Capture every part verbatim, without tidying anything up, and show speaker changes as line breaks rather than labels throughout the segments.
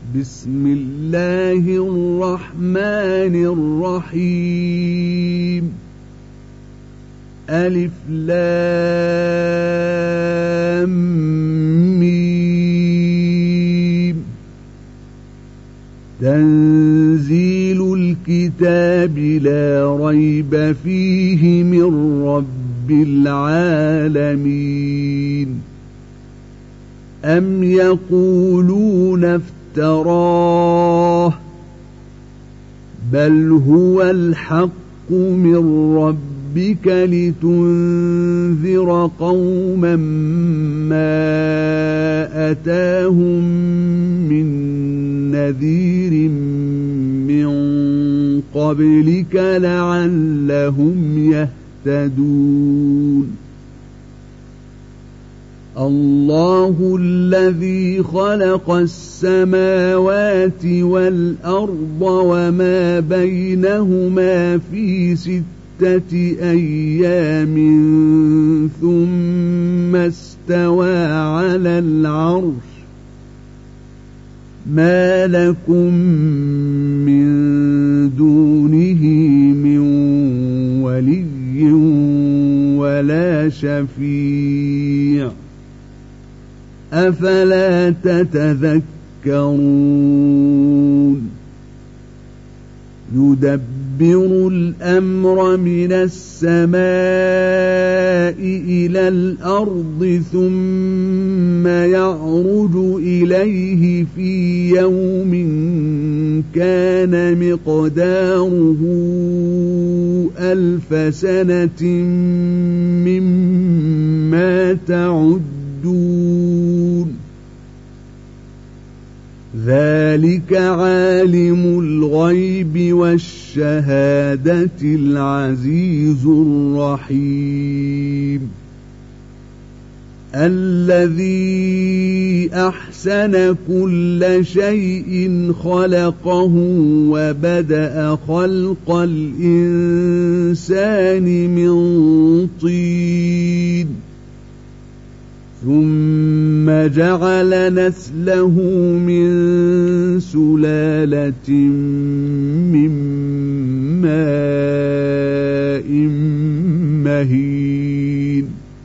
بسم الله الرحمن الرحيم ألف لام ميم تنزيل الكتاب لا ريب فيه من رب العالمين أم يقولون افتراه بل هو الحق من ربك لتنذر قوما ما أتاهم من نذير من قبلك لعلهم يهتدون الله الذي خلق السماوات والأرض وما بينهما في ستة أيام ثم استوى على العرش ما لكم من دونه من ولي ولا شفيع أفلا تتذكرون يدبر الأمر من السماء إلى الأرض ثم يعرج إليه في يوم كان مقداره ألف سنة مما تعدون ذلك عالم الغيب والشهادة العزيز الرحيم الذي أحسن كل شيء خلقه وبدأ خلق الإنسان من طين ثم جعل نسله من سلالة من ماء مهين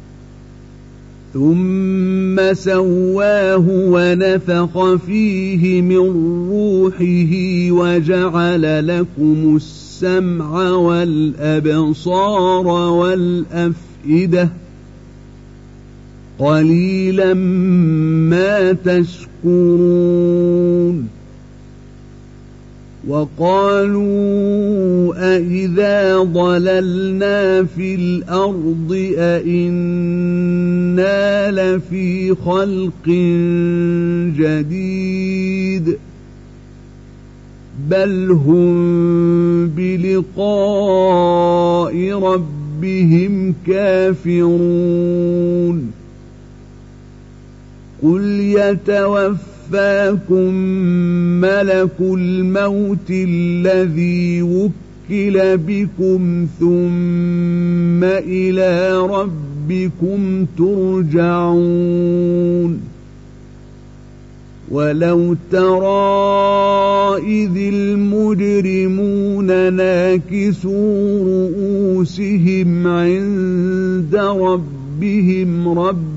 ثم سواه ونفخ فيه من روحه وجعل لكم السمع والأبصار والأفئدة قليلا ما تشكرون وقالوا أإذا ضللنا في الأرض أإنا لفي خلق جديد بل هم بلقاء ربهم كافرون قل يتوفاكم ملك الموت الذي وكل بكم ثم إلى ربكم ترجعون ولو ترى إذ المجرمون ناكسوا رؤوسهم عند ربهم ربنا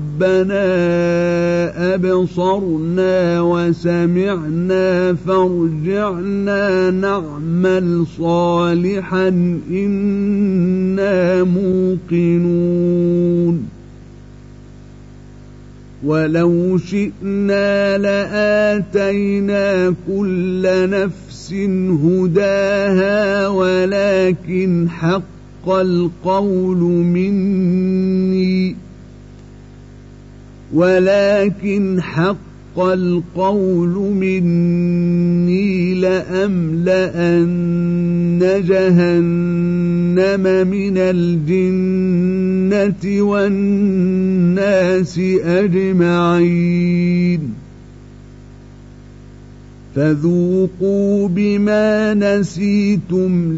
أبصرنا وسمعنا فارجعنا نعمل صالحا إنا موقنون ولو شئنا لآتينا كل نفس هداها ولكن حق القول مني ولكن حق القول مني لأملأن جهنم من الجنة والناس أجمعين فذوقوا بما نسيتم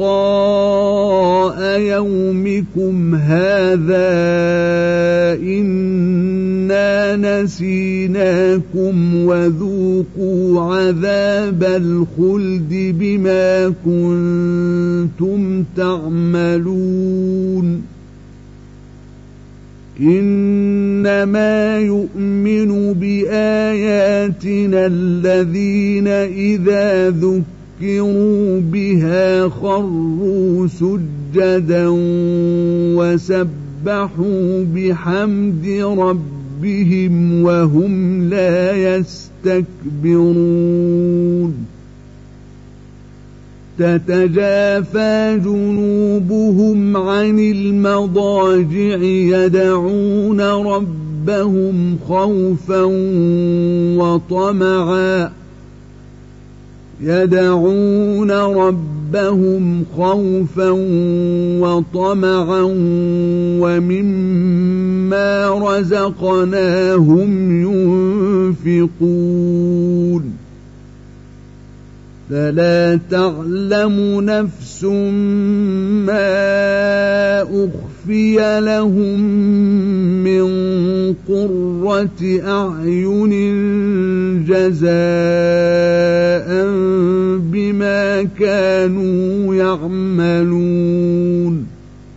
لقاء يومكم هذا إنا نسيناكم وذوقوا عذاب الخلد بما كنتم تعملون إنما يؤمن بآياتنا الذين إذا ذكروا بها خروا سجدا وسبحوا بحمد ربهم وهم لا يستكبرون تتجافى جنوبهم عن المضاجع يدعون ربهم خوفا وطمعا يدعون ربهم خوفا وطمعا ومما رزقناهم ينفقون فلا تعلم نفس ما أخفي لهم من قرة أعين جزاء بما كانوا يعملون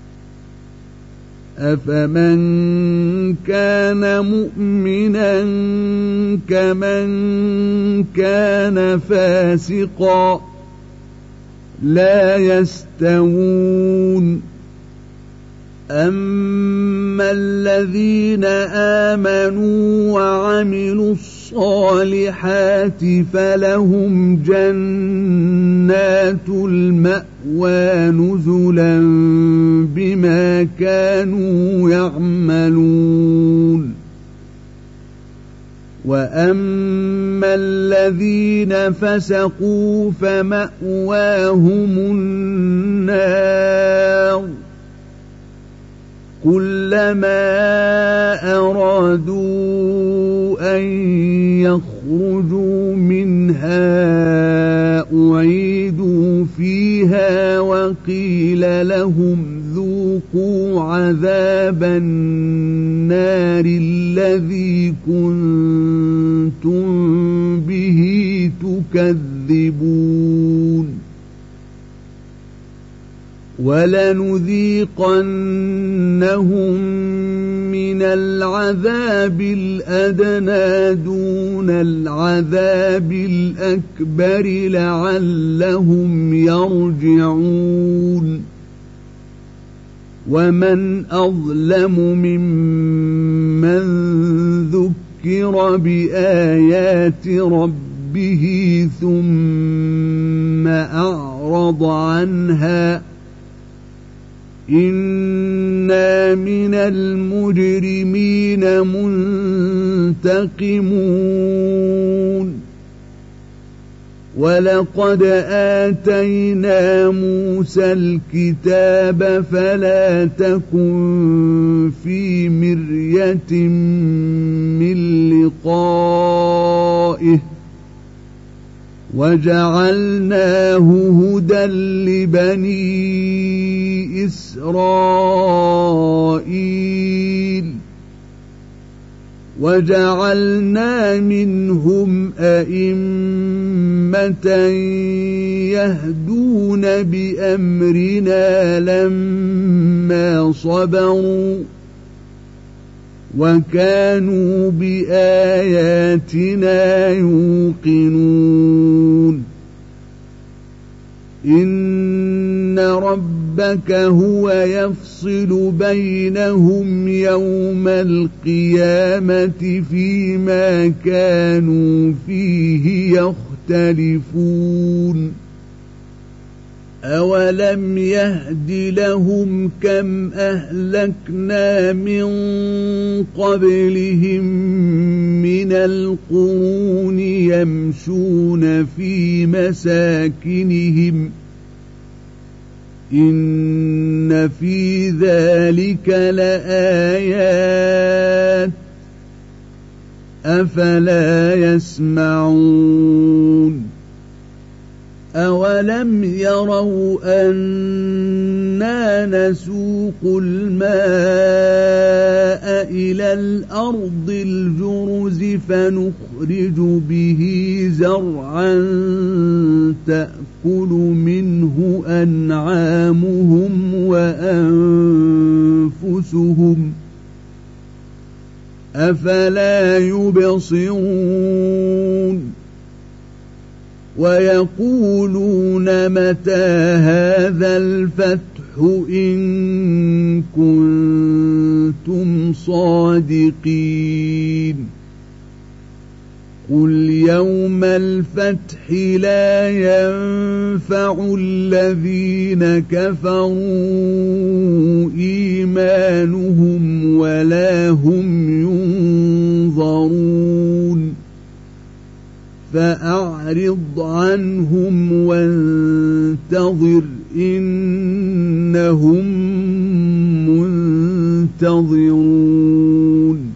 أفمن كان مؤمنا كمن كان فاسقا لا يستوون أما الذين آمنوا وعملوا الصالحات فلهم جنات المأوى نزلا بما كانوا يعملون وأما الذين فسقوا فمأواهم النار كلما أرادوا أن يخرجوا منها أعيدوا فيها وقيل لهم ذوقوا عذاب النار الذي كنتم به تكذبون ولنذيقنهم من العذاب الأدنى دون العذاب الأكبر لعلهم يرجعون ومن أظلم ممن ذكر بآيات ربه ثم أعرض عنها إنا من المجرمين منتقمون ولقد آتينا موسى الكتاب فلا تكن في مرية من لقائه وجعلناه هدى لبني إسرائيل وجعلنا منهم أئمة يهدون بأمرنا لما صبروا وكانوا بآياتنا يوقنون إن ربك هو يفصل بينهم يوم القيامة فيما كانوا فيه يختلفون أولم يهد لهم كم أهلكنا من قبلهم من القرون يمشون في مساكنهم إن في ذلك لآيات أفلا يسمعون أولم يروا أنا نسوق الماء إلى الأرض الجرز فنخرج به زرعا تأكل منه أنعامهم وأنفسهم أفلا يبصرون ويقولون متى هذا الفتح إن كنتم صادقين قل يوم الفتح لا ينفع الذين كفروا إيمانهم ولا هم ينظرون فأعرض عنهم وانتظر إنهم منتظرون